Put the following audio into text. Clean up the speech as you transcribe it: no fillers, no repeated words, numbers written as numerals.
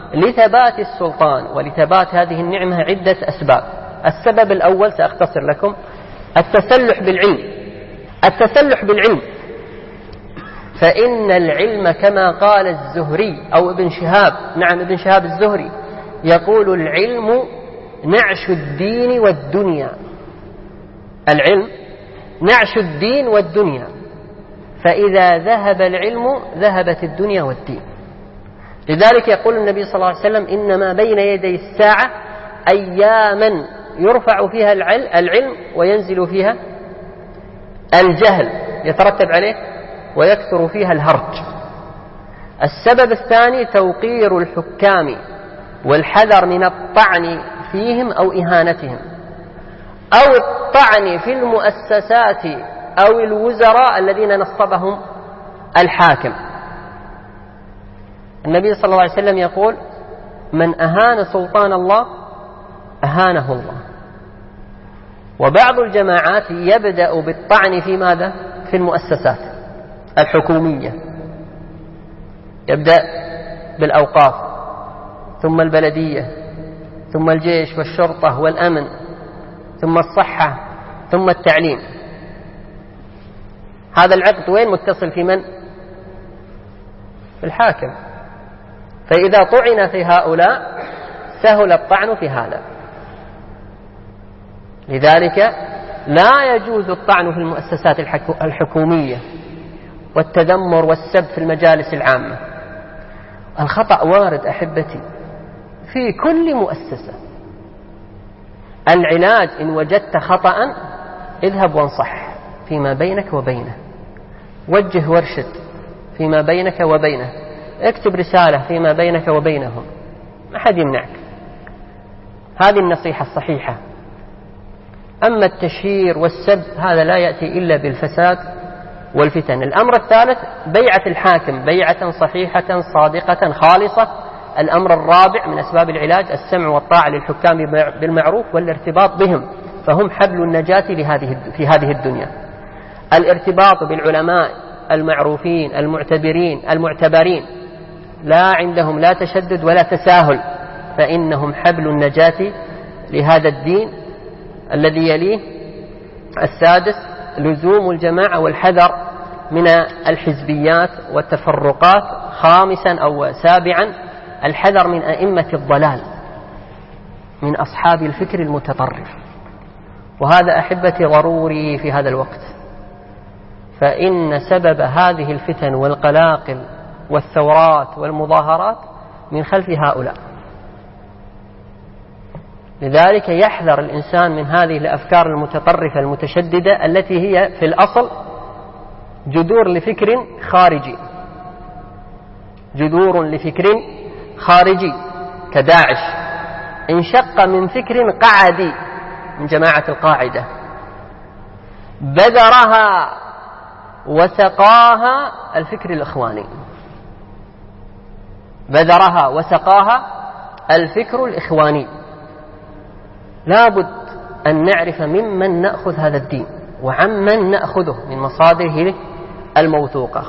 لثبات السلطان ولثبات هذه النعمة عدة أسباب. السبب الأول سأختصر لكم: التسلح بالعلم. التسلح بالعلم، فإن العلم كما قال الزهري أو ابن شهاب، نعم ابن شهاب الزهري يقول: العلم نعش الدين والدنيا. العلم نعش الدين والدنيا، فإذا ذهب العلم ذهبت الدنيا والدين. لذلك يقول النبي صلى الله عليه وسلم: إنما بين يدي الساعة أياما يرفع فيها العلم وينزل فيها الجهل، يترتب عليه ويكثر فيها الهرج. السبب الثاني: توقير الحكام والحذر من الطعن فيهم أو إهانتهم، أو الطعن في المؤسسات أو الوزراء الذين نصبهم الحاكم. النبي صلى الله عليه وسلم يقول: من أهان سلطان الله أهانه الله. وبعض الجماعات يبدأ بالطعن في ماذا؟ في المؤسسات الحكومية، يبدأ بالأوقاف، ثم البلدية، ثم الجيش والشرطة والأمن، ثم الصحة، ثم التعليم. هذا العقد وين متصل؟ في من؟ في الحاكم. فإذا طعن في هؤلاء سهل الطعن في هذا. لذلك لا يجوز الطعن في المؤسسات الحكومية والتذمر والسب في المجالس العامة. الخطأ وارد أحبتي في كل مؤسسة. العلاج إن وجدت خطأ اذهب وانصح فيما بينك وبينه، وجه وارشد فيما بينك وبينه، اكتب رسالة فيما بينك وبينهم، ما أحد يمنعك. هذه النصيحة الصحيحة. أما التشهير والسب هذا لا يأتي إلا بالفساد والفتن. الأمر الثالث: بيعة الحاكم بيعة صحيحة صادقة خالصة. الأمر الرابع من أسباب العلاج: السمع والطاعة للحكام بالمعروف والارتباط بهم، فهم حبل النجاة في هذه الدنيا. الارتباط بالعلماء المعروفين المعتبرين، لا عندهم لا تشدد ولا تساهل، فإنهم حبل النجاة لهذا الدين. الذي يليه: السادس: لزوم الجماعة والحذر من الحزبيات والتفرقات. خامسا أو سابعا: الحذر من أئمة الضلال، من أصحاب الفكر المتطرف. وهذا أحبتي ضروري في هذا الوقت، فإن سبب هذه الفتن والقلاقل والثورات والمظاهرات من خلف هؤلاء. لذلك يحذر الإنسان من هذه الأفكار المتطرفة المتشددة التي هي في الأصل جذور لفكر خارجي، جذور لفكر خارجي كداعش، انشق من فكر قعدي من جماعة القاعدة، بذرها وسقاها الفكر الإخواني، بذرها وسقاها الفكر الإخواني. لا بد أن نعرف ممن نأخذ هذا الدين وعمن نأخذه من مصادره الموثوقة.